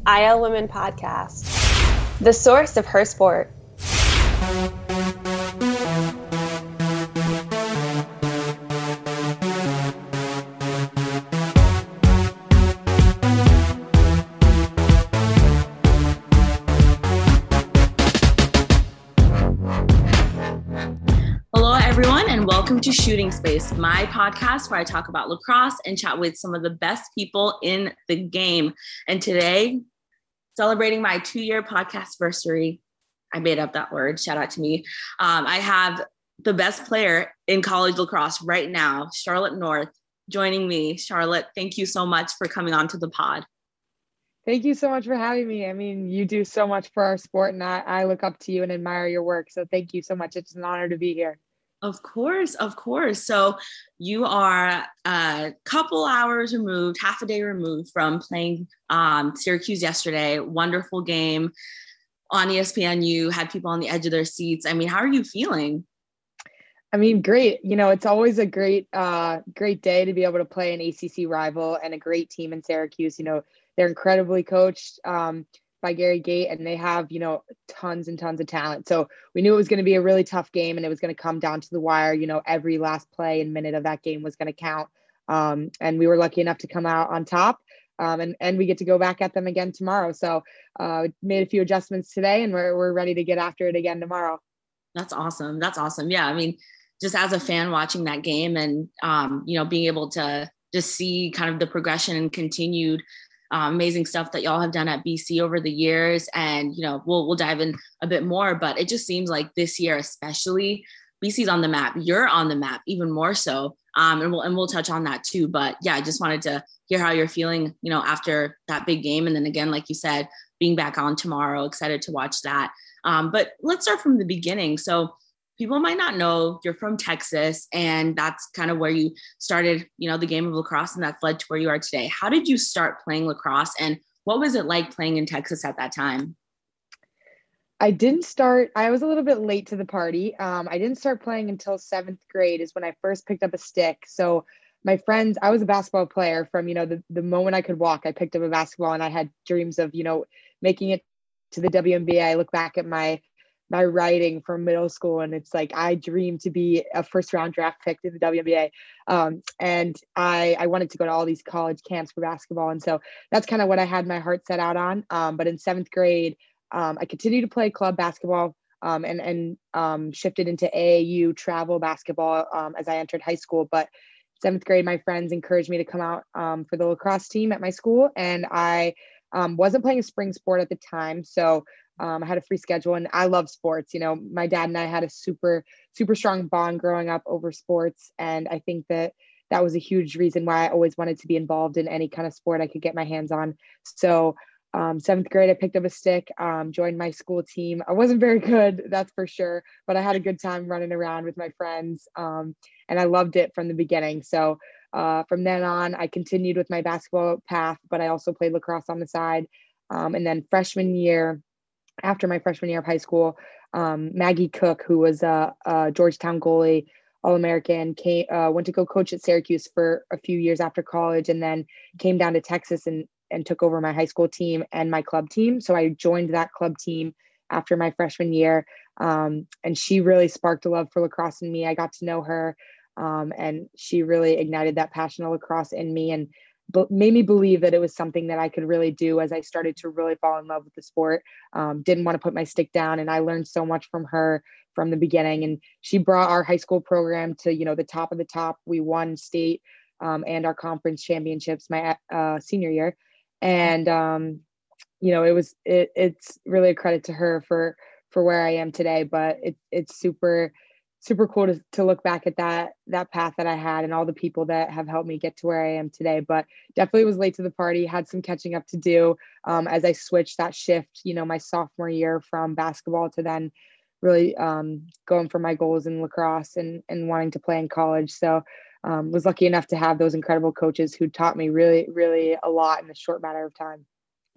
IL Women Podcast, the source of her sport. Hello, everyone, and welcome to Shooting Space, my podcast where I talk about lacrosse and chat with some of the best people in the game. And today, celebrating my 2-year podcast anniversary, I made up that word, shout out to me. I have the best player in college lacrosse right now, Charlotte North, joining me. Charlotte, thank you so much for coming on to the pod. Thank you so much for having me. I mean, you do so much for our sport, and I look up to you and admire your work. So thank you so much. It's an honor to be here. Of course. So you are a couple hours removed, half a day removed from playing Syracuse yesterday. Wonderful game on ESPN. You had people on the edge of their seats. I mean, how are you feeling? I mean, great. You know, it's always a great day to be able to play an ACC rival and a great team in Syracuse. You know, they're incredibly coached by Gary Gait, and they have, you know, tons and tons of talent. So we knew it was going to be a really tough game, and it was going to come down to the wire. You know, every last play and minute of that game was going to count. And we were lucky enough to come out on top. And we get to go back at them again tomorrow. So made a few adjustments today, and we're ready to get after it again tomorrow. That's awesome. Yeah, I mean, just as a fan watching that game and, you know, being able to just see kind of the progression and continued amazing stuff that y'all have done at BC over the years. And, you know, we'll dive in a bit more, but it just seems like this year, especially, BC's on the map. You're on the map even more so. And we'll touch on that too. But yeah, I just wanted to hear how you're feeling, you know, after that big game. And then again, like you said, being back on tomorrow, excited to watch that. But let's start from the beginning. So people might not know you're from Texas, and that's kind of where you started, you know, the game of lacrosse, and that's led to where you are today. How did you start playing lacrosse, and what was it like playing in Texas at that time? I was a little bit late to the party. I didn't start playing until 7th grade is when I first picked up a stick. So my friends, I was a basketball player from, you know, the moment I could walk. I picked up a basketball, and I had dreams of, you know, making it to the WNBA. I look back at my writing from middle school, and it's like I dreamed to be a first round draft pick in the WNBA. And I wanted to go to all these college camps for basketball. And so that's kind of what I had my heart set out on. But in 7th grade, I continued to play club basketball and shifted into AAU travel basketball as I entered high school. But 7th grade, my friends encouraged me to come out for the lacrosse team at my school. And I wasn't playing a spring sport at the time. So I had a free schedule, and I love sports. You know, my dad and I had a super, super strong bond growing up over sports. And I think that was a huge reason why I always wanted to be involved in any kind of sport I could get my hands on. So 7th grade, I picked up a stick, joined my school team. I wasn't very good, that's for sure, but I had a good time running around with my friends. And I loved it from the beginning. So from then on, I continued with my basketball path, but I also played lacrosse on the side. And then after my freshman year of high school, Maggie Cook, who was a Georgetown goalie, All-American, went to go coach at Syracuse for a few years after college, and then came down to Texas and took over my high school team and my club team. So I joined that club team after my freshman year. And she really sparked a love for lacrosse in me. I got to know her, and she really ignited that passion of lacrosse in me, and made me believe that it was something that I could really do as I started to really fall in love with the sport. Didn't want to put my stick down, and I learned so much from her from the beginning. And she brought our high school program to, you know, the top of the top. We won state and our conference championships my senior year. And, you know, it's really a credit to her for where I am today, but it's super, super cool to look back at that path that I had and all the people that have helped me get to where I am today. But definitely was late to the party, had some catching up to do as I switched that shift, you know, my sophomore year from basketball to then really going for my goals in lacrosse and wanting to play in college. So was lucky enough to have those incredible coaches who taught me really, really a lot in a short matter of time.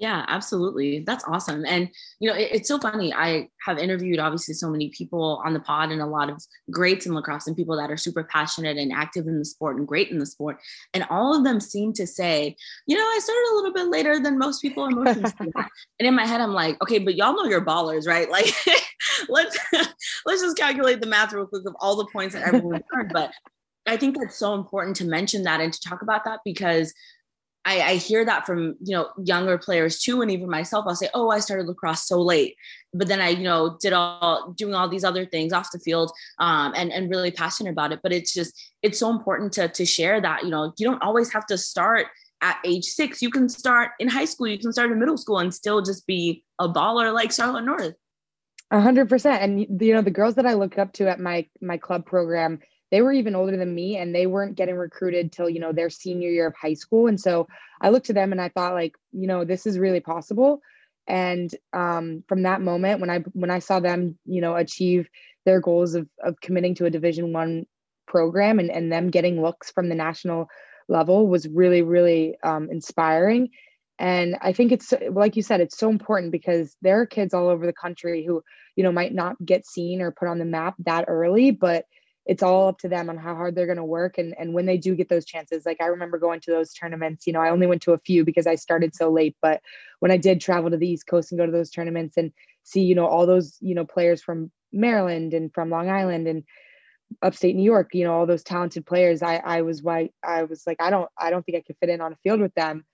Yeah, absolutely. That's awesome. And, it's so funny. I have interviewed obviously so many people on the pod and a lot of greats in lacrosse and people that are super passionate and active in the sport and great in the sport. And all of them seem to say, I started a little bit later than most people in motion sport. And in my head, I'm like, okay, but y'all know you're ballers, right? Like, let's just calculate the math real quick of all the points that everyone earned. But I think that's so important to mention that and to talk about that, because I hear that from, younger players too. And even myself, I'll say, oh, I started lacrosse so late, but then I, doing all these other things off the field, and really passionate about it. But it's so important to share that, you don't always have to start at age 6. You can start in high school, you can start in middle school and still just be a baller like Charlotte North. 100%. And, the girls that I looked up to at my club program, they were even older than me and they weren't getting recruited till, their senior year of high school. And so I looked to them and I thought like, this is really possible. And from that moment, when I saw them, achieve their goals of committing to a Division I program and them getting looks from the national level was really, really inspiring. And I think it's, like you said, it's so important because there are kids all over the country who, might not get seen or put on the map that early, but it's all up to them on how hard they're going to work. And when they do get those chances, like I remember going to those tournaments, I only went to a few because I started so late, but when I did travel to the East Coast and go to those tournaments and see, all those, players from Maryland and from Long Island and upstate New York, all those talented players, I was like, I don't think I could fit in on a field with them.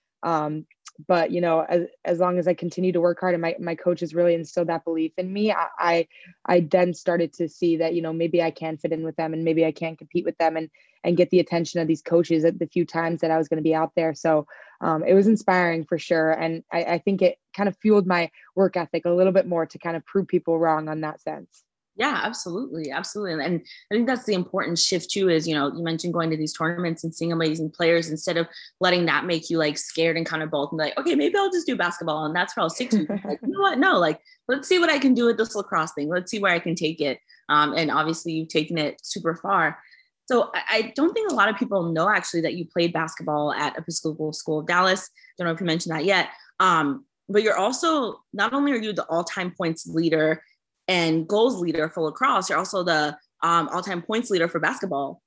But as long as I continue to work hard and my coaches really instilled that belief in me, I then started to see that, maybe I can fit in with them and maybe I can compete with them and get the attention of these coaches at the few times that I was going to be out there. So it was inspiring for sure. And I think it kind of fueled my work ethic a little bit more to kind of prove people wrong on that sense. Yeah, absolutely. Absolutely. And I think that's the important shift too, is, you mentioned going to these tournaments and seeing amazing players instead of letting that make you like scared and kind of bolt and like, okay, maybe I'll just do basketball. And that's where I'll stick to. Like, you know what? No, like, let's see what I can do with this lacrosse thing. Let's see where I can take it. And obviously you've taken it super far. So I don't think a lot of people know actually that you played basketball at Episcopal School of Dallas. Don't know if you mentioned that yet. But you're also, not only are you the all-time points leader and goals leader for lacrosse, you're also the all-time points leader for basketball.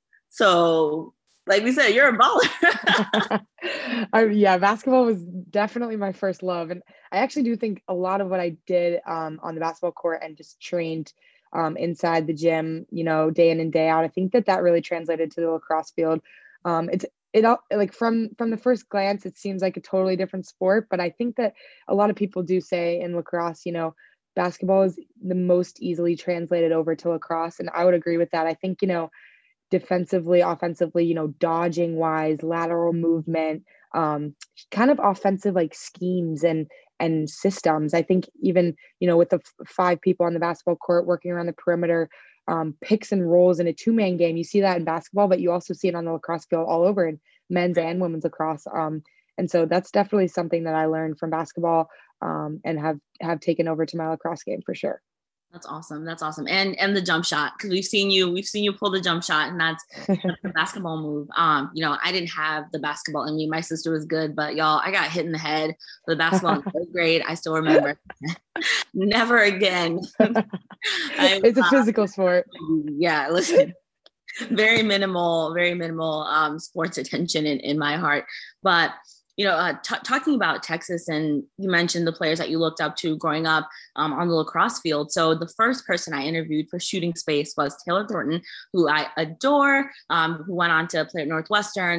So like we said, you're a baller. Yeah, basketball was definitely my first love. And I actually do think a lot of what I did on the basketball court and just trained inside the gym, day in and day out, I think that really translated to the lacrosse field. It like from the first glance, it seems like a totally different sport, but I think that a lot of people do say in lacrosse, basketball is the most easily translated over to lacrosse. And I would agree with that. I think, defensively, offensively, dodging wise, lateral movement, kind of offensive like schemes and systems. I think even, with the 5 people on the basketball court working around the perimeter, picks and rolls in a 2-man game. You see that in basketball, but you also see it on the lacrosse field all over in men's and women's lacrosse. And so that's definitely something that I learned from basketball and have taken over to my lacrosse game for sure. That's awesome. That's awesome. And the jump shot, because we've seen you pull the jump shot, and that's the basketball move. I didn't have the basketball in me. My sister was good, but y'all, I got hit in the head with basketball in 3rd grade. I still remember. Never again. It's a physical sport. Yeah, listen. Very minimal sports attention in my heart. But talking about Texas, and you mentioned the players that you looked up to growing up on the lacrosse field. So the first person I interviewed for Shooting Space was Taylor Thornton, who I adore, who went on to play at Northwestern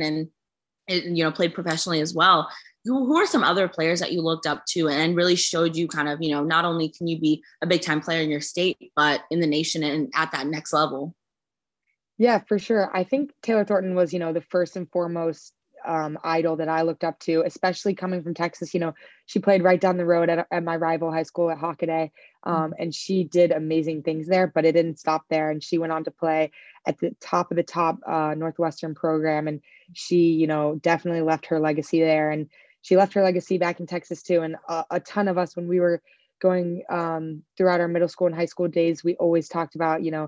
and played professionally as well. Who are some other players that you looked up to and really showed you kind of, not only can you be a big time player in your state, but in the nation and at that next level? Yeah, for sure. I think Taylor Thornton was, the first and foremost idol that I looked up to, especially coming from Texas. She played right down the road at my rival high school at Hockaday. And she did amazing things there, but it didn't stop there. And she went on to play at the top of the top Northwestern program. And she, definitely left her legacy there. And she left her legacy back in Texas too. And a ton of us, when we were going throughout our middle school and high school days, we always talked about,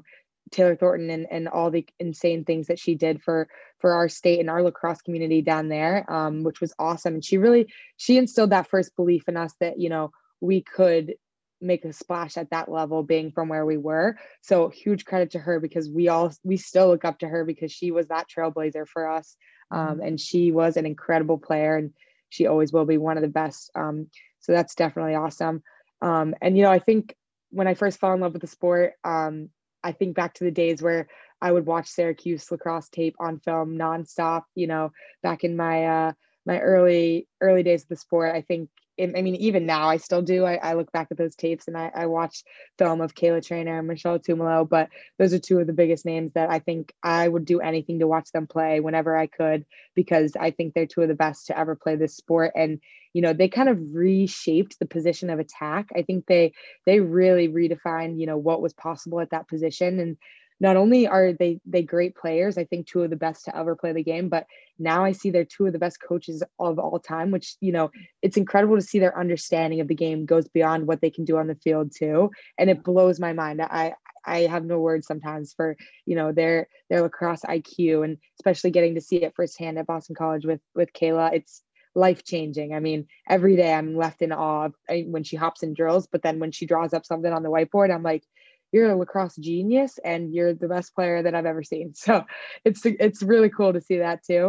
Taylor Thornton and all the insane things that she did for our state and our lacrosse community down there, which was awesome. And she instilled that first belief in us that, you know, we could make a splash at that level being from where we were. So huge credit to her, because we still look up to her because she was that trailblazer for us. And she was an incredible player, and she always will be one of the best. So that's definitely awesome. And, you know, I think when I first fell in love with the sport, I think back to the days where I would watch Syracuse lacrosse tape on film nonstop, you know, back in my my early days of the sport. I think, I mean, even now I still do. I look back at those tapes and I watch film of Kayla Trainer and Michelle Tumalo, but those are two of the biggest names that I think I would do anything to watch them play whenever I could, because I think they're two of the best to ever play this sport. And, you know, they kind of reshaped the position of attack. I think they really redefined, you know, what was possible at that position. And not only are they great players, I think two of the best to ever play the game, but now I see they're two of the best coaches of all time, which, you know, it's incredible to see their understanding of the game goes beyond what they can do on the field too. And it blows my mind. I have no words sometimes for, you know, their lacrosse IQ, and especially getting to see it firsthand at Boston College with Kayla. It's life-changing. I mean, every day I'm left in awe when she hops in drills, but then when she draws up something on the whiteboard, I'm like, you're a lacrosse genius and you're the best player that I've ever seen. So it's really cool to see that too.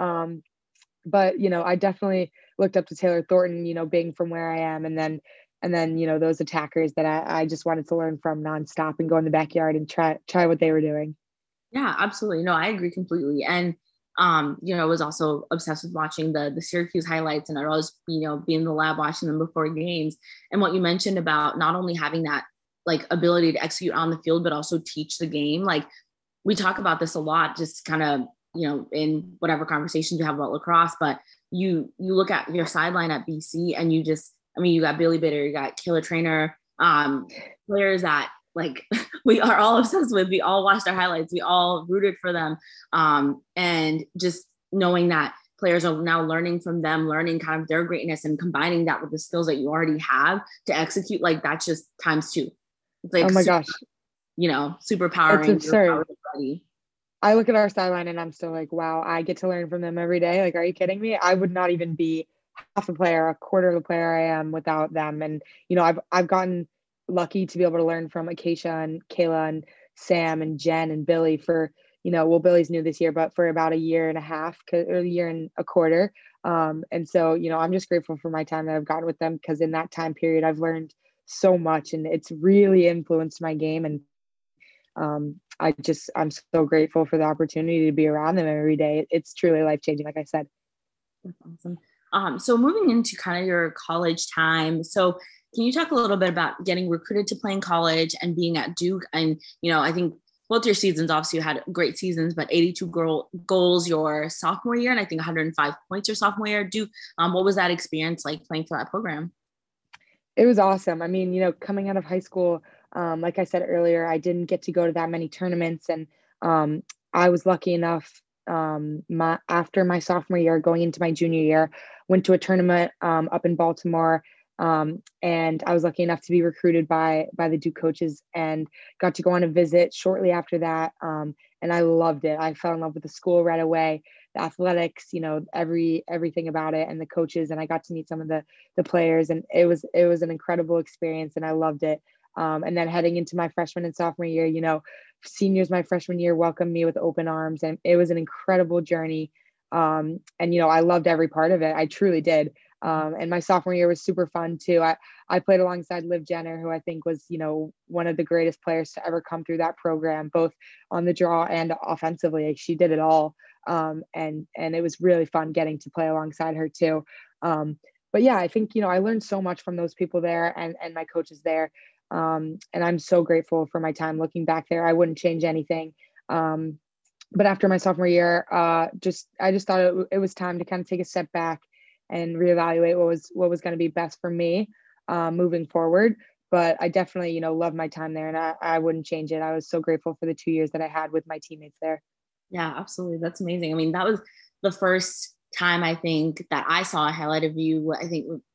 But, you know, I definitely looked up to Taylor Thornton, you know, being from where I am. And then, you know, those attackers that I just wanted to learn from nonstop and go in the backyard and try what they were doing. Yeah, absolutely. No, I agree completely. And, you know, I was also obsessed with watching the Syracuse highlights, and I'd always, you know, be in the lab watching them before games. And what you mentioned about not only having that like ability to execute on the field, but also teach the game. Like we talk about this a lot, just kind of, you know, in whatever conversations you have about lacrosse, but you look at your sideline at BC and you just, I mean, you got Billy Bitter, you got Kayla Trainer, players that like we are all obsessed with. We all watched our highlights. We all rooted for them. And just knowing that players are now learning from them, learning kind of their greatness and combining that with the skills that you already have to execute, like that's just times two. It's like, oh my gosh, you know, super powering. it's absurd. I look at our sideline and I'm still like, wow, I get to learn from them every day. Like, are you kidding me? I would not even be half a player, a quarter of the player I am without them. And, you know, I've gotten lucky to be able to learn from Acacia and Kayla and Sam and Jen and Billy for, you know, well, Billy's new this year, but for about a year and a half or a year and a quarter. And so, you know, I'm just grateful for my time that I've gotten with them, because in that time period, I've learned so much and it's really influenced my game. And I'm so grateful for the opportunity to be around them every day. It's truly life-changing, like I said. That's awesome. So moving into kind of your college time. So can you talk a little bit about getting recruited to play in college and being at Duke? And, you know, I think both your seasons, obviously you had great seasons, but 82 goals your sophomore year, and I think 105 points your sophomore year at Duke. What was that experience like playing for that program? It was awesome. I mean, you know, coming out of high school, like I said earlier, I didn't get to go to that many tournaments, and I was lucky enough after my sophomore year, going into my junior year, went to a tournament up in Baltimore, and I was lucky enough to be recruited by the Duke coaches and got to go on a visit shortly after that, and I loved it. I fell in love with the school right away. The athletics, you know, everything about it, and the coaches, and I got to meet some of the players, and it was an incredible experience, and I loved it. And then heading into my freshman and sophomore year, you know, seniors my freshman year welcomed me with open arms, and it was an incredible journey. And you know, I loved every part of it. I truly did. And my sophomore year was super fun too. I played alongside Liv Jenner, who I think was, you know, one of the greatest players to ever come through that program, both on the draw and offensively. Like, she did it all. And it was really fun getting to play alongside her too. But yeah, I think, you know, I learned so much from those people there and my coaches there. And I'm so grateful for my time looking back there. I wouldn't change anything. But after my sophomore year, I just thought it was time to kind of take a step back and reevaluate what was going to be best for me moving forward. But I definitely, you know, love my time there, and I wouldn't change it. I was so grateful for the 2 years that I had with my teammates there. Yeah, absolutely. That's amazing. I mean, that was the first time I think that I saw a highlight of you. I think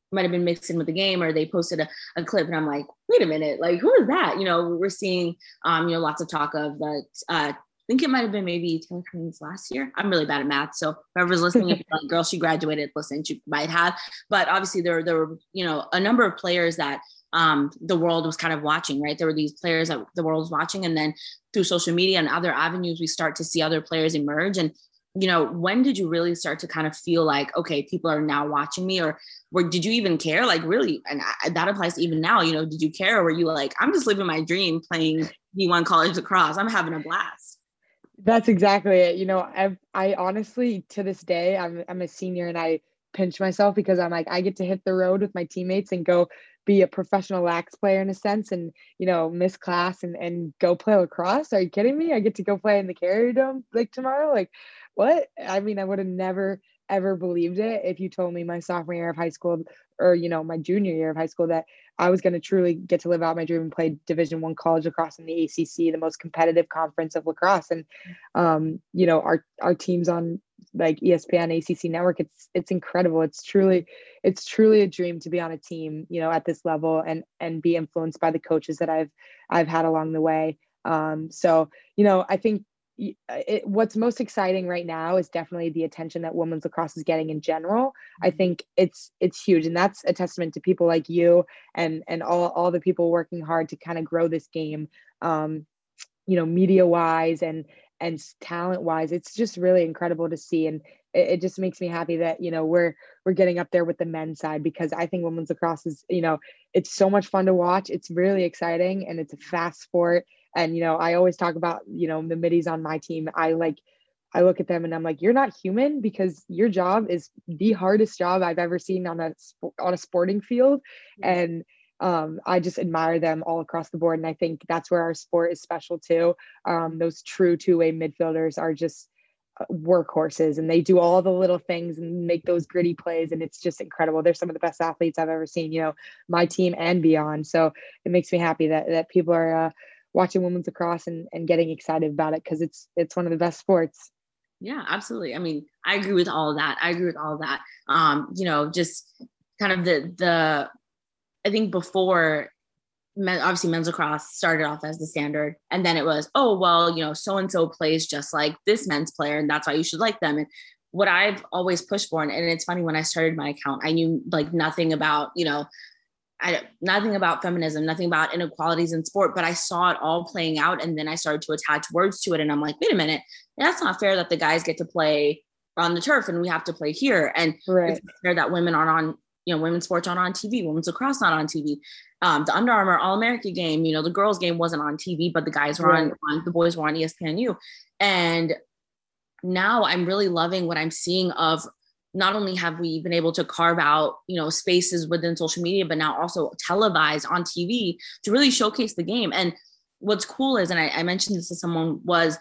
might have been mixed in with the game, or they posted a clip and I'm like, wait a minute, like who is that? We're seeing, lots of talk of that. I think it might've been maybe Taylor Cummings last year. I'm really bad at math. So whoever's listening, if you're like, girl, she graduated, listen, she might have, but obviously there were, a number of players that the world was kind of watching, right? There were these players that the world was watching. And then through social media and other avenues, we start to see other players emerge. And when did you really start to kind of feel like, okay, people are now watching me, or did you even care? Like really, and that applies to even now, did you care, or were you like, I'm just living my dream playing D1 college lacrosse. I'm having a blast. That's exactly it. I honestly, to this day, I'm a senior and I pinch myself because I'm like, I get to hit the road with my teammates and go be a professional lax player in a sense, and miss class and go play lacrosse. Are you kidding me? I get to go play in the Carrier Dome like tomorrow. Like what? I mean, I would have never ever believed it if you told me my sophomore year of high school, or my junior year of high school, that I was going to truly get to live out my dream and play Division I college lacrosse in the ACC, the most competitive conference of lacrosse. And our teams on like ESPN, ACC network, it's incredible. It's truly a dream to be on a team, at this level and be influenced by the coaches that I've had along the way. So I think what's most exciting right now is definitely the attention that women's lacrosse is getting in general. I think it's huge, and that's a testament to people like you and all the people working hard to kind of grow this game, media wise and talent wise. It's just really incredible to see, and it just makes me happy that we're getting up there with the men's side, because I think women's lacrosse is it's so much fun to watch. It's really exciting, and it's a fast sport. And I always talk about the middies on my team. I look at them and I'm like, you're not human, because your job is the hardest job I've ever seen on a sporting field. And I just admire them all across the board. And I think that's where our sport is special too. Those true two-way midfielders are just workhorses, and they do all the little things and make those gritty plays. And it's just incredible. They're some of the best athletes I've ever seen, my team and beyond. So it makes me happy that people are watching women's lacrosse and getting excited about it, because it's one of the best sports. Yeah, absolutely. I mean, I agree with all of that. Just kind of the I think before, obviously men's lacrosse started off as the standard, and then it was, oh, well, so-and-so plays just like this men's player, and that's why you should like them. And what I've always pushed for, and it's funny, when I started my account, I knew like nothing about, nothing about feminism, nothing about inequalities in sport, but I saw it all playing out. And then I started to attach words to it. And I'm like, wait a minute, that's not fair that the guys get to play on the turf and we have to play here. And right. It's not fair that women aren't on, women's sports aren't on TV, women's lacrosse not on TV. The Under Armour All-America game, the girls game wasn't on TV, but the guys were on, the boys were on ESPNU. And now I'm really loving what I'm seeing of, not only have we been able to carve out, spaces within social media, but now also televised on TV to really showcase the game. And what's cool is, and I mentioned this to someone, was,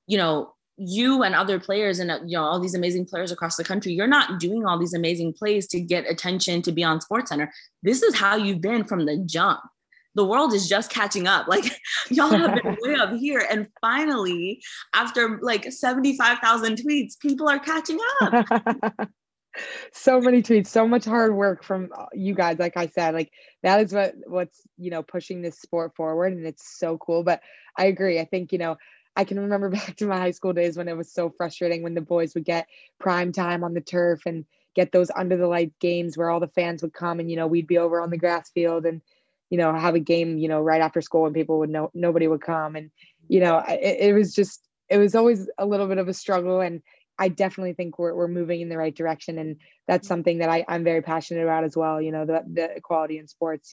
you and other players and, all these amazing players across the country, you're not doing all these amazing plays to get attention to be on SportsCenter. This is how you've been from the jump. The world is just catching up. Like, y'all have been way up here. And finally, after like 75,000 tweets, people are catching up. So many tweets, so much hard work from you guys. Like I said, like that is what's pushing this sport forward, and it's so cool. But I agree. I think I can remember back to my high school days when it was so frustrating when the boys would get prime time on the turf and get those under the light games where all the fans would come, and we'd be over on the grass field and have a game right after school, and people would nobody would come, and it was always a little bit of a struggle. And I definitely think we're moving in the right direction. And that's something that I'm very passionate about as well, the equality in sports,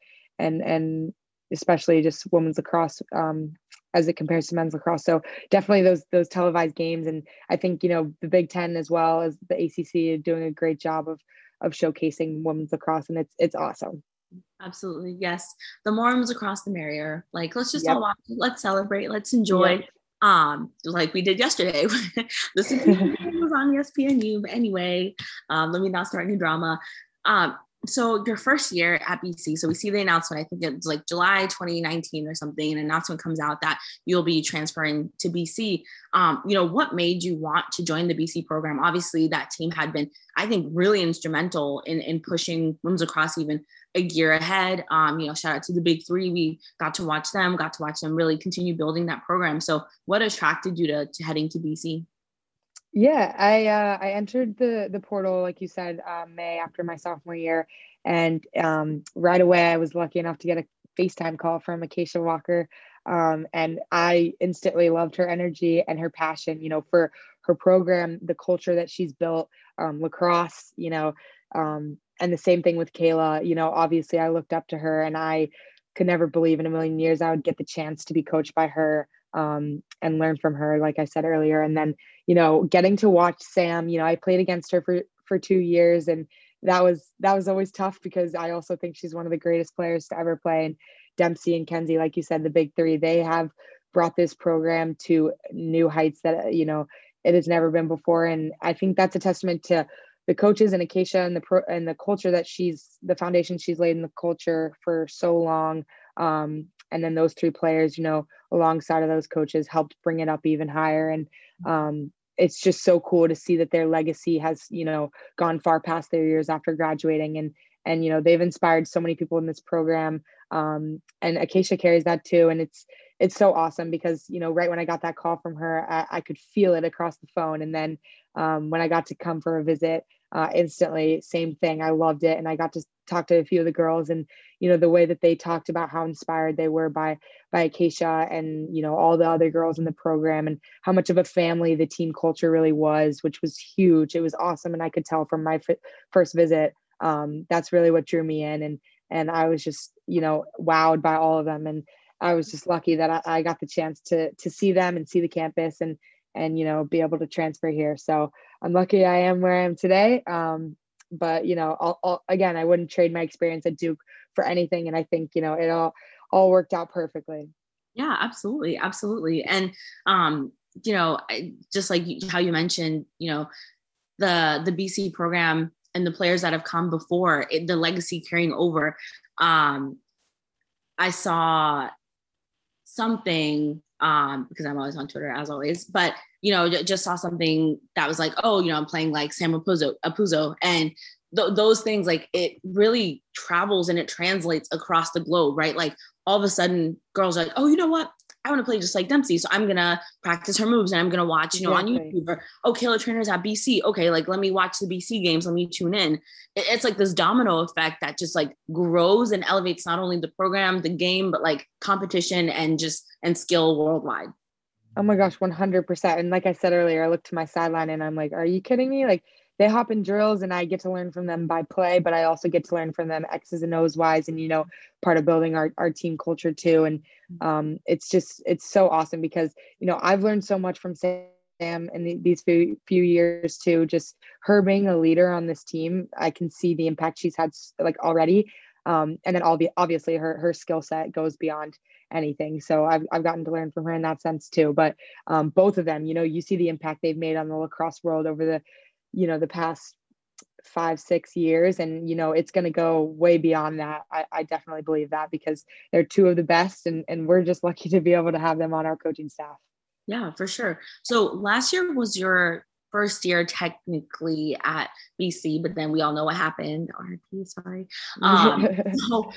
and especially just women's lacrosse as it compares to men's lacrosse. So definitely those televised games. And I think, the Big Ten as well as the ACC are doing a great job of showcasing women's lacrosse. And it's awesome. Absolutely. Yes. The more women's lacrosse, the merrier. Like, let's just all watch, let's celebrate, let's enjoy. Yep. Like we did yesterday. The Supreme was on ESPNU. But anyway, let me not start any drama. so your first year at BC, so we see the announcement, I think it's like July 2019 or something, an announcement comes out that you'll be transferring to BC. What made you want to join the BC program? Obviously that team had been, I think, really instrumental in pushing women's lacrosse even a year ahead. Shout out to the Big Three. We got to watch them really continue building that program. So what attracted you to heading to BC? Yeah, I entered the portal, like you said, May after my sophomore year. And right away, I was lucky enough to get a FaceTime call from Acacia Walker. And I instantly loved her energy and her passion, for her program, the culture that she's built, lacrosse, and the same thing with Kayla. Obviously I looked up to her, and I could never believe in a million years I would get the chance to be coached by her, and learn from her, like I said earlier. And then, getting to watch Sam, I played against her for 2 years, and that was always tough because I also think she's one of the greatest players to ever play. And Dempsey and Kenzie, like you said, the Big Three, they have brought this program to new heights that, it has never been before. And I think that's a testament to the coaches and Acacia and the culture that the foundation she's laid in the culture for so long. And then those 3 players, alongside of those coaches, helped bring it up even higher. And it's just so cool to see that their legacy has, gone far past their years after graduating. And they've inspired so many people in this program. And Acacia carries that too. And it's so awesome because, right when I got that call from her, I could feel it across the phone. And then when I got to come for a visit, instantly, same thing. I loved it. And I got to talk to a few of the girls, and, the way that they talked about how inspired they were by Acacia and, all the other girls in the program, and how much of a family the team culture really was, which was huge. It was awesome. And I could tell from my first visit, that's really what drew me in. And I was just, wowed by all of them. And I was just lucky that I got the chance to see them and see the campus and be able to transfer here. So I'm lucky I am where I am today. But again, I wouldn't trade my experience at Duke for anything. And I think, it all worked out perfectly. Yeah, absolutely. Absolutely. And, just like how you mentioned, the BC program and the players that have come before, the legacy carrying over. I saw something, because I'm always on Twitter as always, but, just saw something that was like, oh, I'm playing like Sam Apuzzo, and those things, like, it really travels and it translates across the globe, right? Like all of a sudden girls are like, oh, you know what? I want to play just like Dempsey. So I'm going to practice her moves and I'm going to watch, Exactly. on YouTube, or, oh, Kayla Trainer's at BC. Okay. Like, let me watch the BC games. Let me tune in. It's like this domino effect that just like grows and elevates not only the program, the game, but like competition and skill worldwide. Oh my gosh, 100%. And like I said earlier, I look to my sideline and I'm like, are you kidding me? Like, they hop in drills and I get to learn from them by play, but I also get to learn from them X's and O's wise, and, part of building our team culture too. And it's so awesome because, I've learned so much from Sam in these few years too. Just her being a leader on this team, I can see the impact she's had like already. And then obviously her skill set goes beyond anything. So I've gotten to learn from her in that sense too. But both of them, you see the impact they've made on the lacrosse world over the past 5-6 years. And, it's going to go way beyond that. I definitely believe that because they're 2 of the best, and we're just lucky to be able to have them on our coaching staff. Yeah, for sure. So last year was your first year technically at BC, but then we all know what happened. RIP, sorry. So,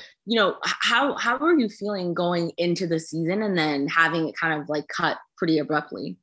how are you feeling going into the season and then having it kind of like cut pretty abruptly?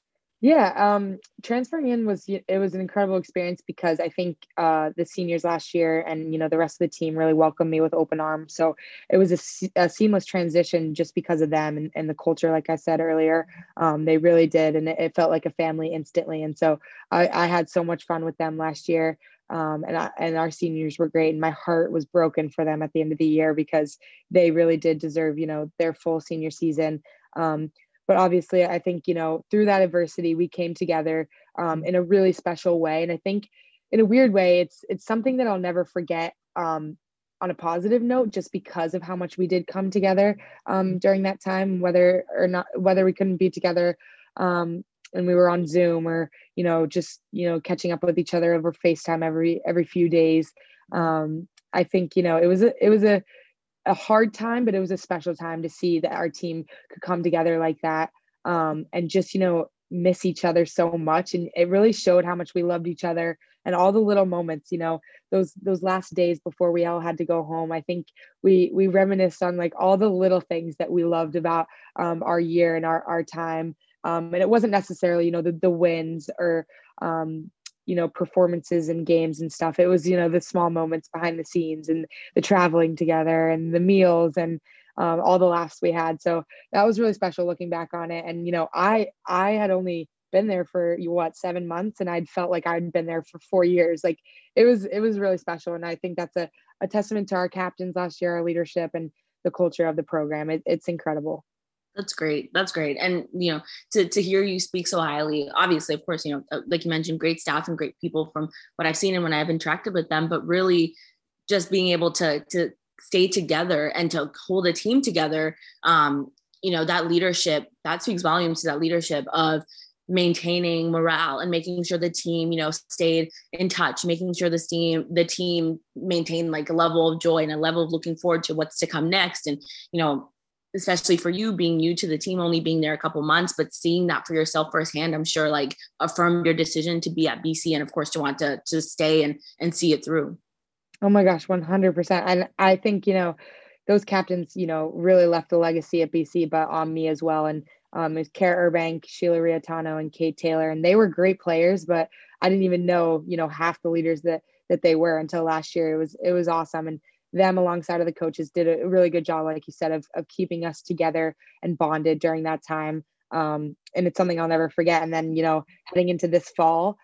Yeah, transferring in was an incredible experience because I think the seniors last year and the rest of the team really welcomed me with open arms. So it was a seamless transition just because of them and the culture, like I said earlier. They really did, and it felt like a family instantly. And so I had so much fun with them last year. And our seniors were great, and my heart was broken for them at the end of the year because they really did deserve their full senior season. But obviously, I think, through that adversity, we came together in a really special way. And I think in a weird way, it's something that I'll never forget on a positive note, just because of how much we did come together during that time, whether we couldn't be together and we were on Zoom or, just, catching up with each other over FaceTime every few days. I think, it was a hard time, but it was a special time to see that our team could come together like that, and just, miss each other so much. And it really showed how much we loved each other and all the little moments, those last days before we all had to go home. I think we reminisced on like all the little things that we loved about our year and our time. And it wasn't necessarily, the wins or, performances and games and stuff. It was, the small moments behind the scenes and the traveling together and the meals and all the laughs we had. So that was really special looking back on it. And, I had only been there for 7 months, and I'd felt like I'd been there for 4 years. Like it was really special. And I think that's a testament to our captains last year, our leadership and the culture of the program. It's incredible. That's great. That's great. And, to hear you speak so highly, obviously, of course, like you mentioned, great staff and great people from what I've seen and when I've interacted with them, but really just being able to stay together and to hold a team together, that leadership, that speaks volumes to that leadership of maintaining morale and making sure the team, stayed in touch, making sure the team maintained like a level of joy and a level of looking forward to what's to come next. And, especially for you being new to the team, only being there a couple months, but seeing that for yourself firsthand, I'm sure like affirmed your decision to be at BC and of course to want to stay and see it through. Oh my gosh, 100%. And I think, those captains, really left a legacy at BC, but on me as well. And it was Kara Urbank, Sheila Riatano, and Kate Taylor. And they were great players, but I didn't even know, half the leaders that they were until last year. It was awesome. And them alongside of the coaches did a really good job, like you said, of keeping us together and bonded during that time. And it's something I'll never forget. And then, heading into this fall,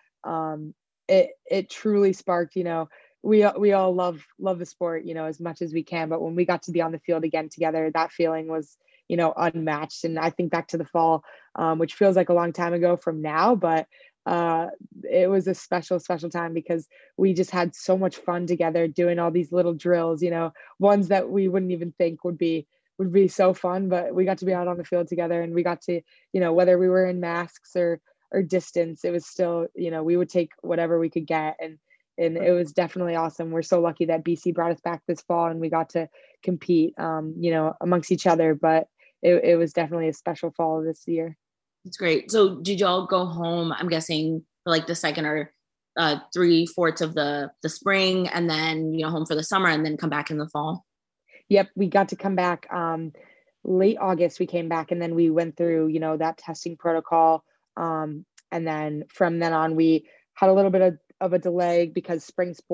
it truly sparked, we all love the sport, as much as we can. But when we got to be on the field again together, that feeling was, unmatched. And I think back to the fall, which feels like a long time ago from now, but it was a special time because we just had so much fun together doing all these little drills, ones that we wouldn't even think would be so fun, but we got to be out on the field together, and we got to, whether we were in masks or distance, it was still, we would take whatever we could get. And it was definitely awesome. We're so lucky that BC brought us back this fall and we got to compete, amongst each other, but it was definitely a special fall this year. It's great. So did y'all go home, I'm guessing, for like the second or 3/4 of the spring, and then, home for the summer, and then come back in the fall? Yep. We got to come back late August. We came back, and then we went through, that testing protocol. And then from then on, we had a little bit of a delay because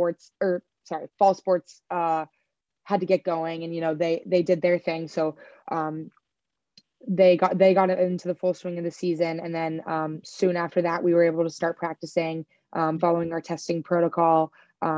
fall sports had to get going, and, they did their thing. So they got it into the full swing of the season. And then soon after that, we were able to start practicing, following our testing protocol,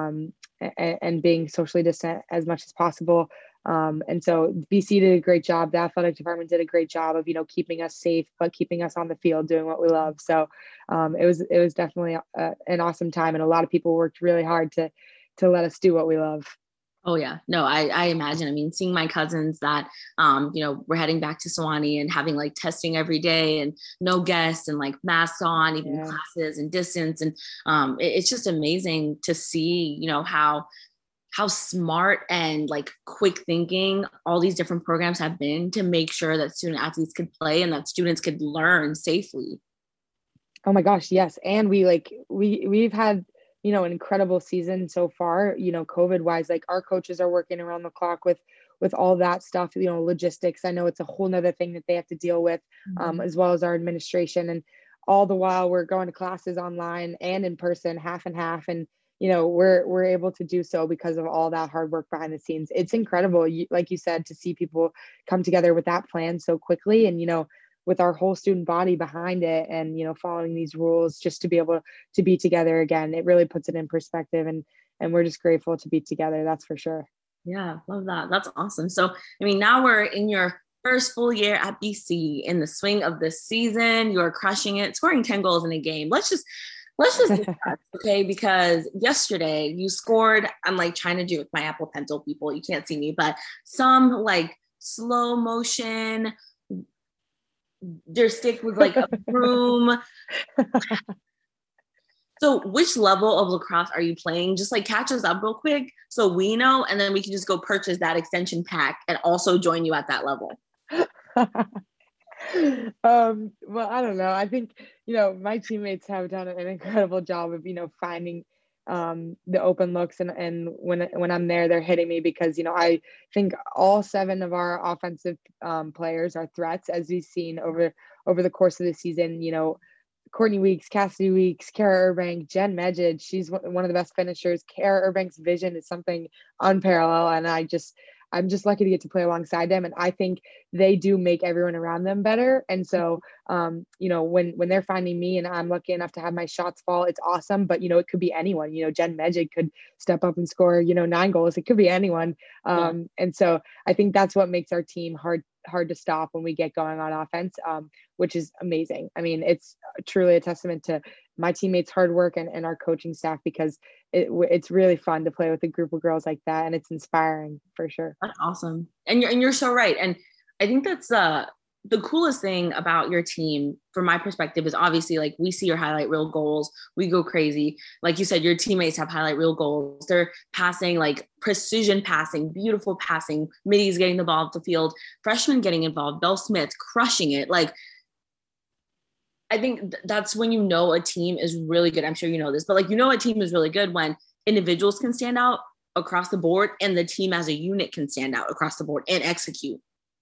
and being socially distant as much as possible. And so BC did a great job. The athletic department did a great job of, keeping us safe, but keeping us on the field doing what we love. So it was definitely an awesome time. And a lot of people worked really hard to let us do what we love. Oh yeah, no, I imagine. I mean, seeing my cousins that, we're heading back to Sewanee and having like testing every day and no guests and like masks on, even classes and distance. And it's just amazing to see, how smart and like quick thinking all these different programs have been to make sure that student athletes could play and that students could learn safely. Oh my gosh, yes. And we've had, an incredible season so far, COVID wise. Like our coaches are working around the clock with all that stuff, logistics. I know it's a whole nother thing that they have to deal with, as well as our administration. And all the while we're going to classes online and in person, half and half. And, we're able to do so because of all that hard work behind the scenes. It's incredible. Like you said, to see people come together with that plan so quickly, and, with our whole student body behind it, and, following these rules just to be able to be together again. It really puts it in perspective, and we're just grateful to be together. That's for sure. Yeah. Love that. That's awesome. So, I mean, now we're in your first full year at BC, in the swing of the season. You're crushing it, scoring 10 goals in a game. Let's just discuss, okay? Because yesterday you scored, I'm like trying to do it with my Apple Pencil, people, you can't see me, but some like slow motion, your stick was like a broom. So which level of lacrosse are you playing? Just like catch us up real quick so we know, and then we can just go purchase that extension pack and also join you at that level. Well, I don't know. I think, my teammates have done an incredible job of, finding the open looks, and when I'm there, they're hitting me because, I think all 7 of our offensive players are threats, as we've seen over the course of the season. Courtney Weeks, Cassidy Weeks, Kara Urbank, Jen Medjid, she's one of the best finishers. Kara Urbank's vision is something unparalleled, and I'm just lucky to get to play alongside them. And I think they do make everyone around them better. And so, when they're finding me and I'm lucky enough to have my shots fall, it's awesome. But, it could be anyone. Jen Medjid could step up and score, 9 goals. It could be anyone. And so I think that's what makes our team hard to stop when we get going on offense, which is amazing. I mean, it's truly a testament to my teammates' hard work and our coaching staff, because it's really fun to play with a group of girls like that, and it's inspiring for sure. That's awesome, and you're so right. And I think that's the coolest thing about your team, from my perspective, is obviously, like, we see your highlight reel goals, we go crazy. Like you said, your teammates have highlight reel goals. They're passing, like precision passing, beautiful passing, middies getting the ball up the field, freshmen getting involved, Belle Smith crushing it. Like, I think that's when a team is really good. I'm sure you know this, but a team is really good when individuals can stand out across the board and the team as a unit can stand out across the board and execute.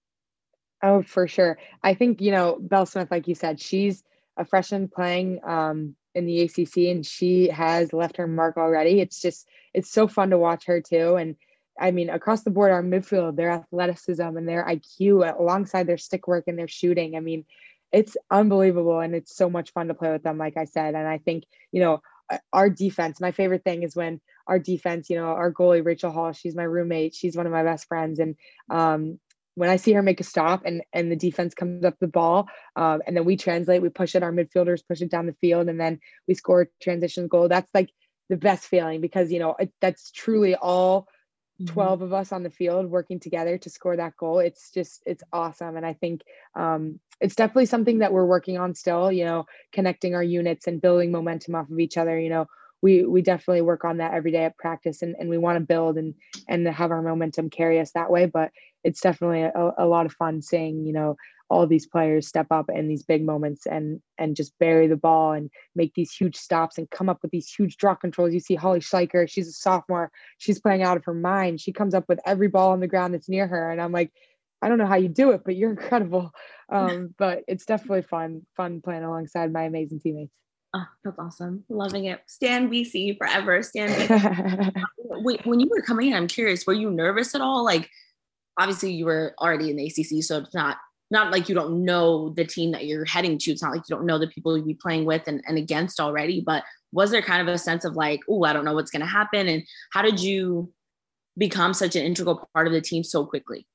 Oh, for sure. I think, Belle Smith, like you said, she's a freshman playing in the ACC, and she has left her mark already. It's so fun to watch her too. And I mean, across the board, our midfield, their athleticism and their IQ alongside their stick work and their shooting. I mean, it's unbelievable, and it's so much fun to play with them, like I said. And I think, our defense, my favorite thing is when our defense, our goalie, Rachel Hall, she's my roommate. She's one of my best friends. And when I see her make a stop and the defense comes up the ball, and then we translate, we push it, our midfielders push it down the field, and then we score a transition goal. That's like the best feeling, because, that's truly all 12 of us on the field working together to score that goal. It's awesome. And I think it's definitely something that we're working on still, connecting our units and building momentum off of each other. We definitely work on that every day at practice, and we want to build and have our momentum carry us that way. But it's definitely a lot of fun seeing, all these players step up in these big moments and just bury the ball and make these huge stops and come up with these huge draw controls. You see Holly Schleicher, she's a sophomore. She's playing out of her mind. She comes up with every ball on the ground that's near her. And I'm like, I don't know how you do it, but you're incredible. But it's definitely fun playing alongside my amazing teammates. Oh, that's awesome. Loving it. Stan BC forever. Stan BC. When you were coming in, I'm curious, were you nervous at all? Like, obviously you were already in the ACC, so it's not like you don't know the team that you're heading to. It's not like you don't know the people you'll be playing with and against already, but was there kind of a sense of like, oh, I don't know what's going to happen? And how did you become such an integral part of the team so quickly?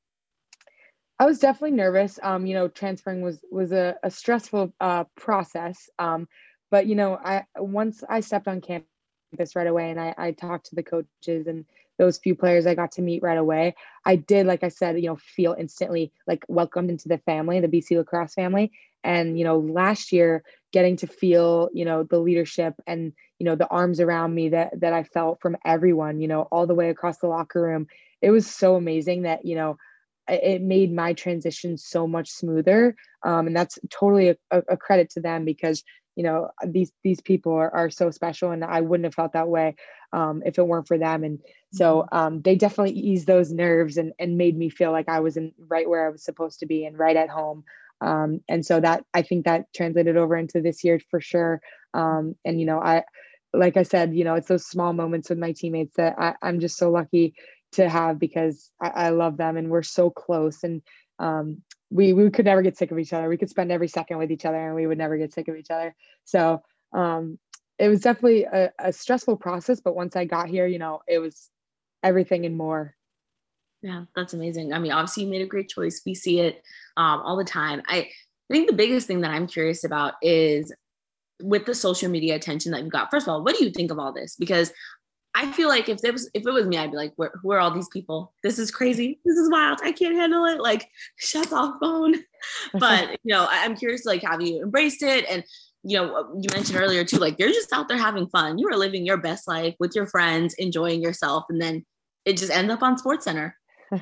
I was definitely nervous. Transferring was a stressful process. But, once I stepped on campus right away and I talked to the coaches and those few players I got to meet right away, I did, like I said, feel instantly like welcomed into the family, the BC Lacrosse family. And, last year getting to feel, the leadership and, the arms around me that I felt from everyone, all the way across the locker room. It was so amazing that, it made my transition so much smoother. And that's totally a credit to them, because these people are so special, and I wouldn't have felt that way if it weren't for them. And so they definitely eased those nerves and made me feel like I was right where I was supposed to be and right at home. And so that, I think that translated over into this year for sure. And like I said, it's those small moments with my teammates that I'm just so lucky to have, because I love them and we're so close. And we could never get sick of each other. We could spend every second with each other and we would never get sick of each other. So it was definitely a stressful process, but once I got here, it was everything and more. Yeah, that's amazing. I mean, obviously you made a great choice. We see it all the time. I think the biggest thing that I'm curious about is with the social media attention that you've got. First of all, what do you think of all this? Because I feel like if it was me, I'd be like, who are all these people? This is crazy. This is wild. I can't handle it. Like, shut off phone. But, I'm curious, like, have you embraced it? And you know, you mentioned earlier too, like you're just out there having fun. You are living your best life with your friends, enjoying yourself. And then it just ends up on SportsCenter.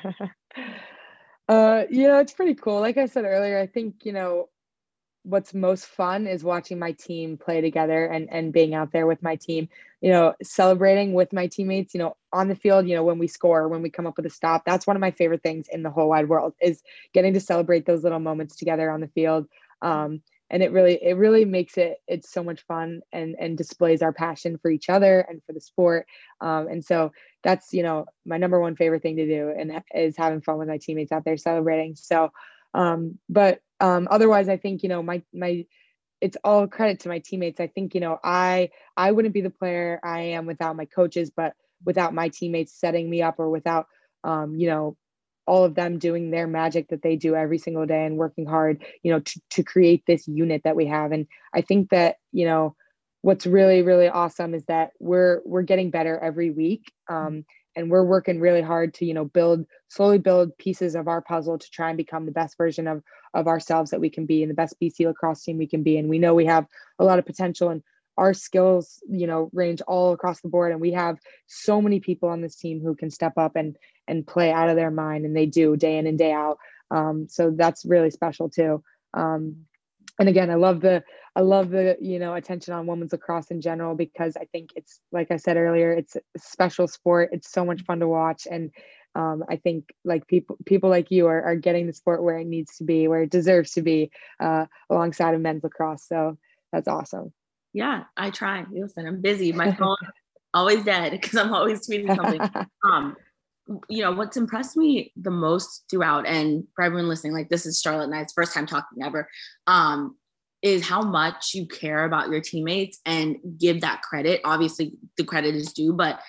It's pretty cool. Like I said earlier, I think, what's most fun is watching my team play together and being out there with my team, celebrating with my teammates, on the field, when we score, when we come up with a stop. That's one of my favorite things in the whole wide world, is getting to celebrate those little moments together on the field. And it really makes it's so much fun and displays our passion for each other and for the sport. And so that's, my number one favorite thing to do, and is having fun with my teammates out there celebrating. So, otherwise I think, my it's all credit to my teammates. I think, I wouldn't be the player I am without my coaches, but without my teammates setting me up, or without, all of them doing their magic that they do every single day and working hard, to create this unit that we have. And I think that, what's really, really awesome is that we're getting better every week. And we're working really hard to, slowly build pieces of our puzzle to try and become the best version of ourselves that we can be, and the best BC lacrosse team we can be. And we know we have a lot of potential, and our skills, range all across the board. And we have so many people on this team who can step up and play out of their mind. And they do, day in and day out. So that's really special too. And again, I love the, attention on women's lacrosse in general, because I think it's, like I said earlier, it's a special sport. It's so much fun to watch. And I think like people like you are getting the sport where it needs to be, where it deserves to be, alongside of men's lacrosse. So that's awesome. Yeah, I try. Listen, I'm busy. My phone always dead because I'm always tweeting something. What's impressed me the most throughout, and for everyone listening, like this is Charlotte and I's first time talking ever, is how much you care about your teammates and give that credit. Obviously, the credit is due, but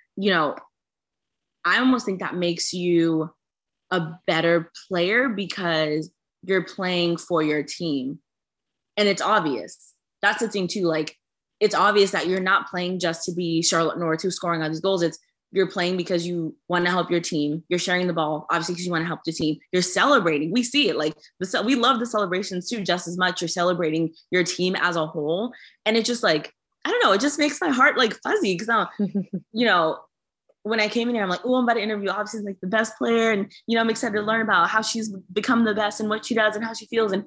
I almost think that makes you a better player because you're playing for your team, and it's obvious. That's the thing too. Like, it's obvious that you're not playing just to be Charlotte North who's scoring all these goals. You're playing because you want to help your team. You're sharing the ball, obviously, because you want to help the team. You're celebrating. We see it. Like, we love the celebrations too, just as much. You're celebrating your team as a whole. And it's just like, I don't know, it just makes my heart like fuzzy, because when I came in here, I'm like, oh, I'm about to interview obviously like the best player. And, I'm excited to learn about how she's become the best and what she does and how she feels. And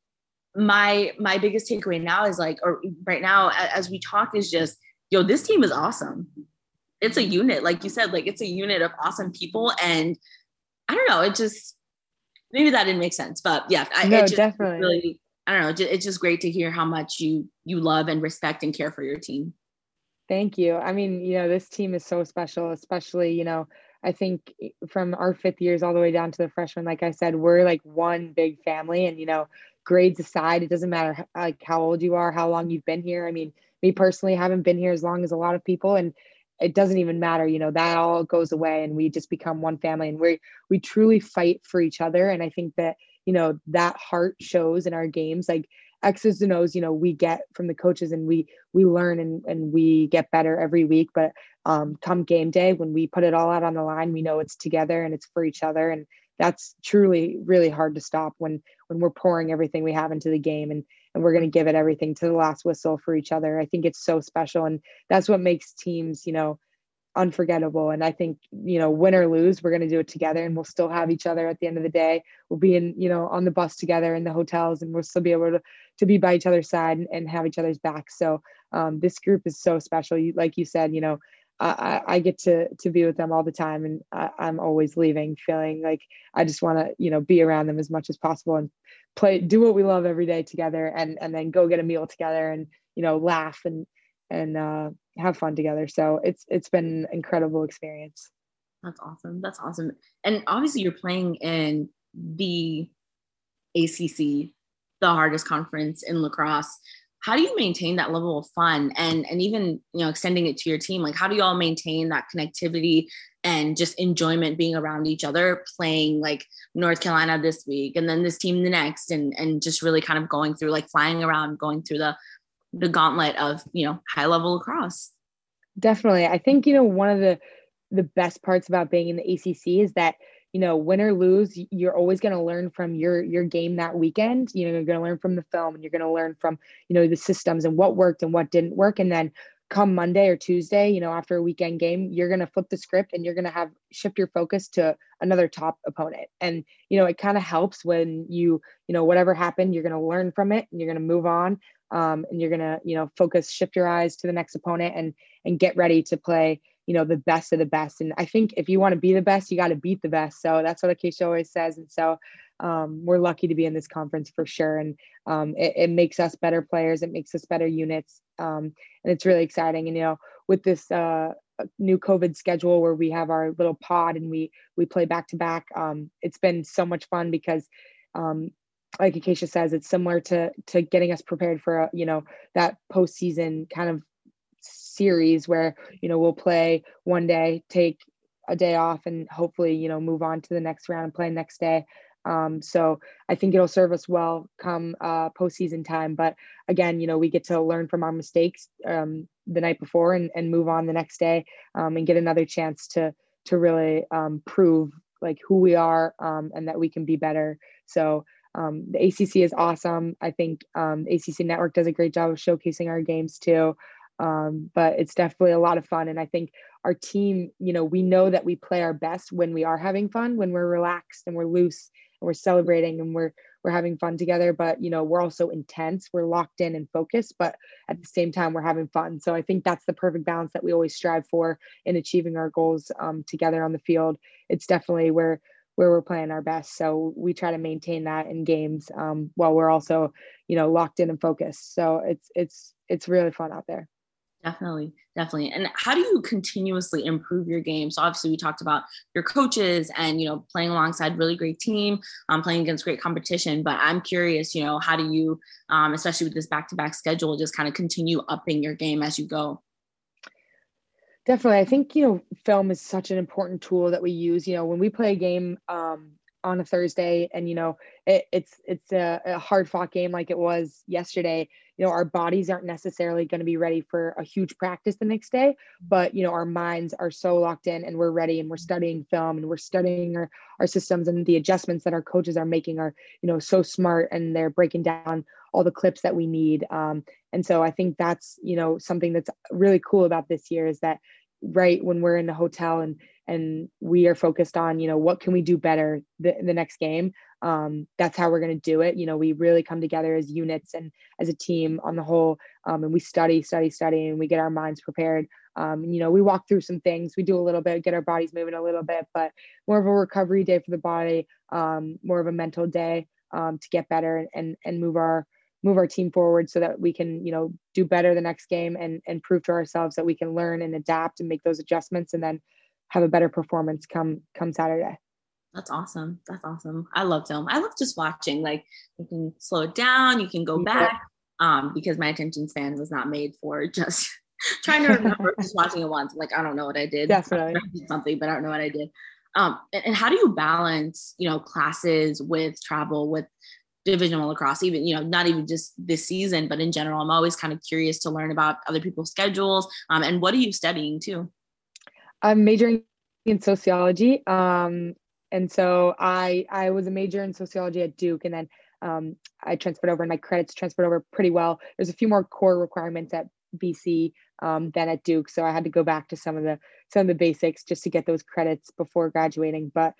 my biggest takeaway now is like, or right now as we talk, is just, this team is awesome. It's a unit, like you said, like it's a unit of awesome people. And I don't know, it just, maybe that didn't make sense, but yeah, definitely. Really, I don't know. It's just great to hear how much you love and respect and care for your team. Thank you. I mean, this team is so special, especially, I think from our fifth years all the way down to the freshmen, like I said, we're like one big family. And, grades aside, it doesn't matter like how old you are, how long you've been here. I mean, me personally, haven't been here as long as a lot of people, and it doesn't even matter, that all goes away, and we just become one family, and we truly fight for each other. And I think that, that heart shows in our games, like X's and O's, we get from the coaches, and we learn and we get better every week. But come game day, when we put it all out on the line, we know it's together and it's for each other. And that's truly really hard to stop when we're pouring everything we have into the game, and we're going to give it everything to the last whistle for each other. I think it's so special. And that's what makes teams, unforgettable. And I think, win or lose, we're going to do it together, and we'll still have each other at the end of the day. We'll be in, on the bus together in the hotels, and we'll still be able to be by each other's side and have each other's back. So this group is so special. Like you said, I get to be with them all the time, and I'm always leaving feeling like I just want to, be around them as much as possible and do what we love every day together, and then go get a meal together, and, laugh and have fun together. So it's been an incredible experience. That's awesome. That's awesome. And obviously you're playing in the ACC, the hardest conference in lacrosse. How do you maintain that level of fun and even, extending it to your team? Like, how do you all maintain that connectivity and just enjoyment being around each other, playing like North Carolina this week and then this team the next, and just really kind of going through, like flying around, going through the gauntlet of, high level lacrosse? Definitely. I think, one of the best parts about being in the ACC is that, win or lose, you're always going to learn from your game that weekend. You're going to learn from the film, and you're going to learn from, the systems and what worked and what didn't work. And then come Monday or Tuesday, after a weekend game, you're going to flip the script and you're going to shift your focus to another top opponent. And, it kind of helps when whatever happened, you're going to learn from it and you're going to move on. And you're going to, shift your eyes to the next opponent and get ready to play, the best of the best. And I think if you want to be the best, you got to beat the best. So that's what Acacia always says. And so we're lucky to be in this conference for sure. And it makes us better players. It makes us better units. And it's really exciting. And, with this new COVID schedule where we have our little pod and we play back to back, it's been so much fun because like Acacia says, it's similar to getting us prepared for, that postseason kind of series where, we'll play one day, take a day off, and hopefully, move on to the next round and play next day. So I think it'll serve us well come postseason time. But again, we get to learn from our mistakes the night before and move on the next day and get another chance to really prove like who we are and that we can be better. So the ACC is awesome. I think the ACC Network does a great job of showcasing our games too. But it's definitely a lot of fun. And I think our team, we know that we play our best when we are having fun, when we're relaxed and we're loose and we're celebrating and we're having fun together. But, we're also intense, we're locked in and focused, but at the same time, we're having fun. So I think that's the perfect balance that we always strive for in achieving our goals together on the field. It's definitely where we're playing our best. So we try to maintain that in games while we're also, locked in and focused. So it's really fun out there. Definitely. And how do you continuously improve your game? So obviously we talked about your coaches and, playing alongside really great team, playing against great competition, but I'm curious, how do you, especially with this back-to-back schedule, just kind of continue upping your game as you go? Definitely. I think, film is such an important tool that we use, when we play a game on a Thursday and, it's a hard fought game like it was yesterday, our bodies aren't necessarily going to be ready for a huge practice the next day, but, our minds are so locked in and we're ready and we're studying film and we're studying our systems, and the adjustments that our coaches are making are, so smart, and they're breaking down all the clips that we need. And so I think that's, something that's really cool about this year is that right when we're in the hotel and we are focused on, what can we do better the next game? That's how we're going to do it. We really come together as units and as a team on the whole, and we study, and we get our minds prepared. We walk through some things, we do a little bit, get our bodies moving a little bit, but more of a recovery day for the body, more of a mental day to get better and move our team forward so that we can, do better the next game and prove to ourselves that we can learn and adapt and make those adjustments and then have a better performance come Saturday. That's awesome. I love film. I love just watching, like you can slow it down, you can go back because my attention span was not made for just trying to remember just watching it once. Like, I don't know what I did. Definitely. I did something, but I don't know what I did. And how do you balance, classes with travel, with divisional lacrosse, even, not even just this season, but in general? I'm always kind of curious to learn about other people's schedules. And what are you studying too? I'm majoring in sociology. And so I was a major in sociology at Duke, and then I transferred over and my credits transferred over pretty well. There's a few more core requirements at BC than at Duke. So I had to go back to some of the basics just to get those credits before graduating. But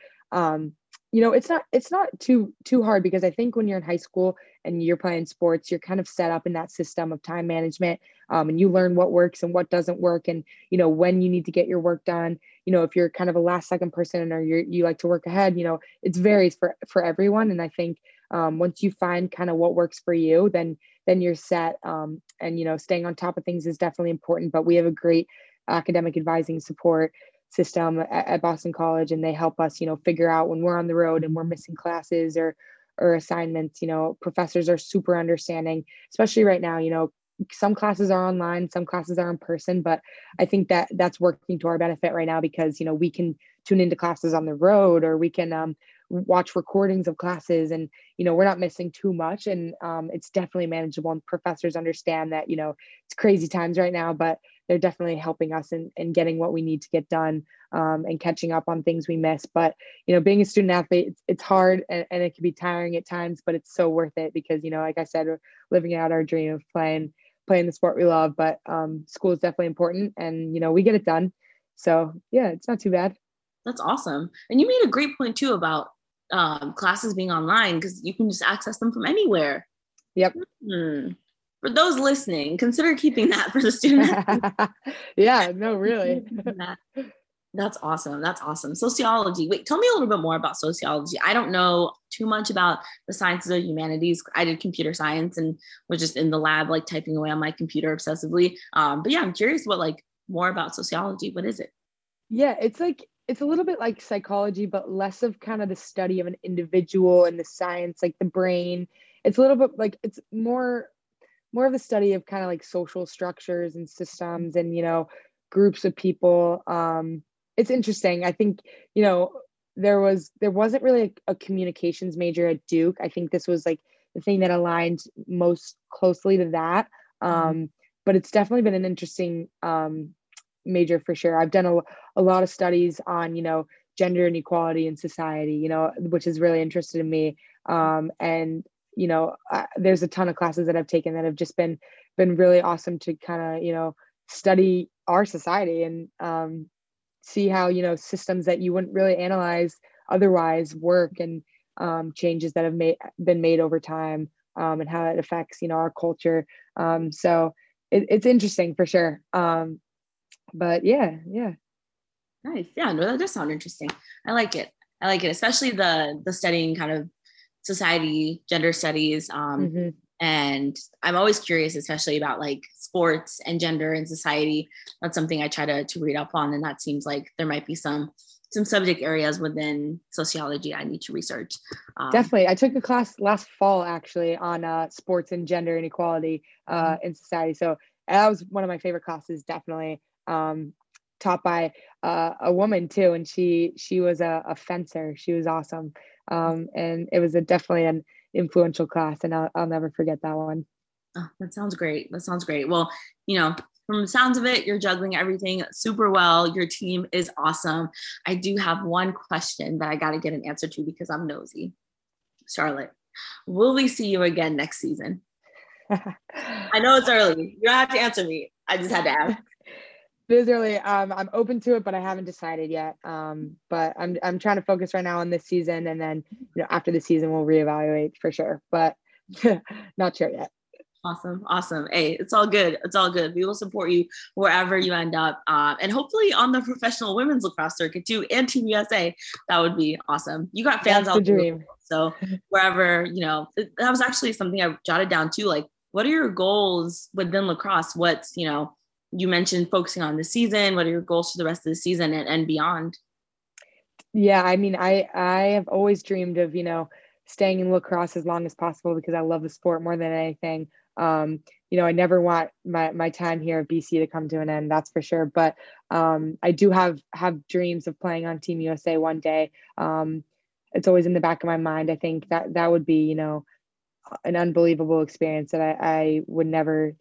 it's not too hard, because I think when you're in high school and you're playing sports, you're kind of set up in that system of time management, and you learn what works and what doesn't work, and when you need to get your work done. If you're kind of a last second person or you like to work ahead, it varies for everyone. And I think once you find kind of what works for you, then you're set. And staying on top of things is definitely important. But we have a great academic advising support system at Boston College, and they help us, figure out when we're on the road and we're missing classes or assignments. Professors are super understanding, especially right now. Some classes are online, some classes are in person, but I think that's working to our benefit right now, because we can tune into classes on the road, or we can watch recordings of classes, and we're not missing too much, and it's definitely manageable, and professors understand that it's crazy times right now, but they're definitely helping us in getting what we need to get done, and catching up on things we miss. But, being a student athlete, it's hard, and it can be tiring at times, but it's so worth it because, like I said, we're living out our dream of playing the sport we love. But school is definitely important, and, we get it done. So yeah, it's not too bad. That's awesome. And you made a great point too about classes being online because you can just access them from anywhere. Yep. For those listening, consider keeping that for the students. Yeah, no, really. That's awesome. That's awesome. Sociology. Wait, tell me a little bit more about sociology. I don't know too much about the sciences or humanities. I did computer science and was just in the lab, like typing away on my computer obsessively. But yeah, I'm curious more about sociology. What is it? Yeah, it's a little bit like psychology, but less of kind of the study of an individual and the science, like the brain. It's a little bit like, it's more of the study of kind of like social structures and systems and, groups of people. It's interesting. I think, there wasn't really a communications major at Duke. I think this was like the thing that aligned most closely to that. But it's definitely been an interesting major for sure. I've done a lot of studies on, gender inequality in society, which is really interested in me. And, there's a ton of classes that I've taken that have just been really awesome to kind of, study our society and see how, systems that you wouldn't really analyze otherwise work, and changes that have been made over time, and how it affects, our culture. So it's interesting for sure. But yeah. Nice. Yeah, no, that does sound interesting. I like it, especially the studying kind of society, gender studies. And I'm always curious, especially about like sports and gender and society. That's something I try to read up on. And that seems like there might be some subject areas within sociology I need to research. Definitely. I took a class last fall actually on sports and gender inequality in society. So that was one of my favorite classes, definitely. Taught by a woman too. And she was a fencer. She was awesome. And it was definitely an influential class, and I'll never forget that one. Oh, that sounds great. Well, from the sounds of it, you're juggling everything super well. Your team is awesome. I do have one question that I got to get an answer to because I'm nosy. Charlotte, will we see you again next season? I know it's early. You don't have to answer me. I just had to ask. It is early. I'm open to it, but I haven't decided yet. But I'm trying to focus right now on this season, and then after the season we'll reevaluate for sure. But not sure yet. Awesome. Hey, it's all good. We will support you wherever you end up, and hopefully on the professional women's lacrosse circuit too, and Team USA. That would be awesome. You got fans out there, so wherever that was actually something I jotted down too. Like, what are your goals within lacrosse? What's you mentioned focusing on the season. What are your goals for the rest of the season and beyond? Yeah, I mean, I have always dreamed of, staying in lacrosse as long as possible because I love the sport more than anything. I never want my time here at BC to come to an end, that's for sure. But I do have dreams of playing on Team USA one day. It's always in the back of my mind. I think that would be, an unbelievable experience that I would never,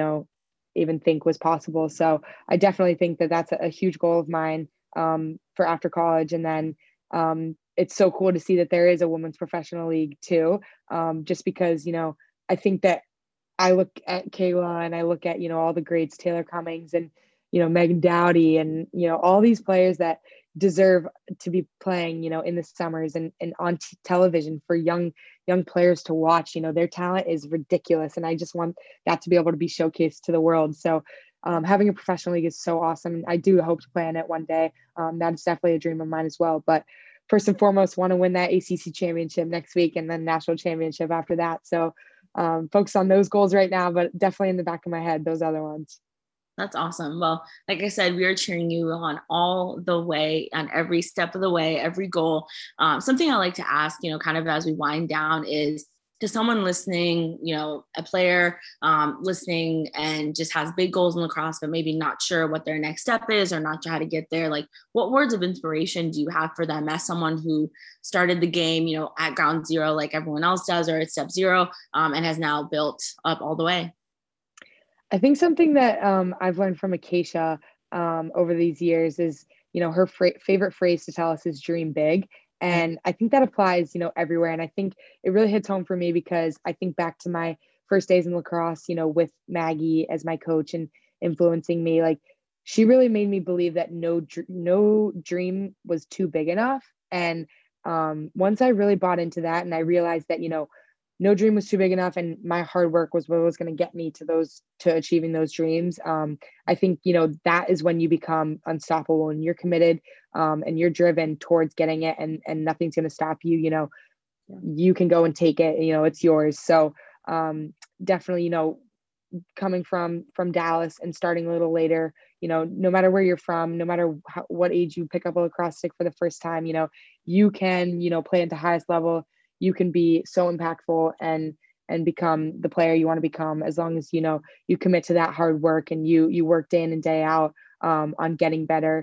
even think was possible. So I definitely think that that's a huge goal of mine for after college. And then it's so cool to see that there is a women's professional league too, just because, I think that I look at Kayla and I look at, all the greats, Taylor Cummings and, Megan Dowdy and, all these players that deserve to be playing, in the summers and on television for young players to watch. Their talent is ridiculous. And I just want that to be able to be showcased to the world. So having a professional league is so awesome. I do hope to play in it one day. That's definitely a dream of mine as well. But first and foremost, want to win that ACC championship next week and then national championship after that. So focus on those goals right now, but definitely in the back of my head, those other ones. That's awesome. Well, like I said, we are cheering you on all the way, on every step of the way, every goal. Something I like to ask, kind of as we wind down is, to someone listening, a player listening and just has big goals in lacrosse, but maybe not sure what their next step is or not sure how to get there, like what words of inspiration do you have for them as someone who started the game, at ground zero, like everyone else does, or at step zero, and has now built up all the way? I think something that I've learned from Acacia over these years is, her favorite phrase to tell us is dream big. And I think that applies, everywhere. And I think it really hits home for me because I think back to my first days in lacrosse, with Maggie as my coach and influencing me. Like, she really made me believe that no dream was too big enough. And once I really bought into that and I realized that, no dream was too big enough and my hard work was what was going to get me to achieving those dreams. I think, that is when you become unstoppable and you're committed and you're driven towards getting it, and nothing's going to stop you. You can go and take it, it's yours. So definitely, coming from Dallas and starting a little later, no matter where you're from, no matter what age you pick up a lacrosse stick for the first time, you can, play at the highest level. You can be so impactful and become the player you want to become, as long as, you commit to that hard work and you work day in and day out on getting better.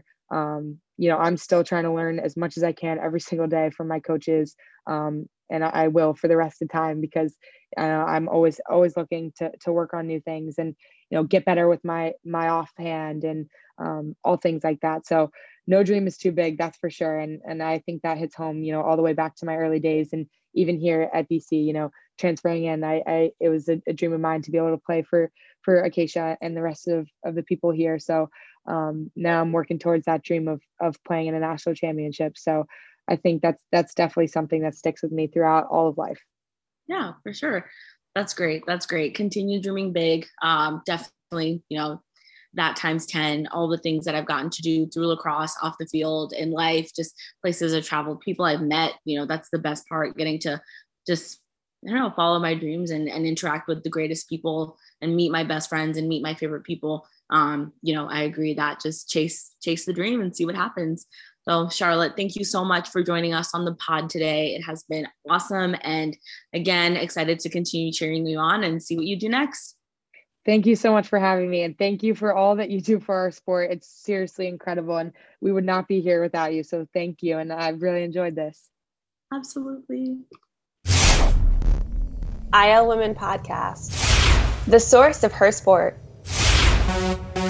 I'm still trying to learn as much as I can every single day from my coaches. And I will for the rest of the time, because I'm always looking to work on new things and, get better with my offhand and all things like that. So no dream is too big, that's for sure. And I think that hits home, all the way back to my early days. And even here at BC, transferring in, it was a dream of mine to be able to play for Acacia and the rest of the people here. So now I'm working towards that dream of playing in a national championship. So I think that's definitely something that sticks with me throughout all of life. Yeah, for sure. That's great. That's great. Continue dreaming big. Definitely, that times 10, all the things that I've gotten to do through lacrosse, off the field, in life, just places I've traveled, people I've met, that's the best part, getting to just, follow my dreams and interact with the greatest people and meet my best friends and meet my favorite people. I agree that just chase the dream and see what happens. So Charlotte, thank you so much for joining us on the pod today. It has been awesome. And again, excited to continue cheering you on and see what you do next. Thank you so much for having me. And thank you for all that you do for our sport. It's seriously incredible. And we would not be here without you. So thank you. And I've really enjoyed this. Absolutely. IL Women Podcast, the source of her sport.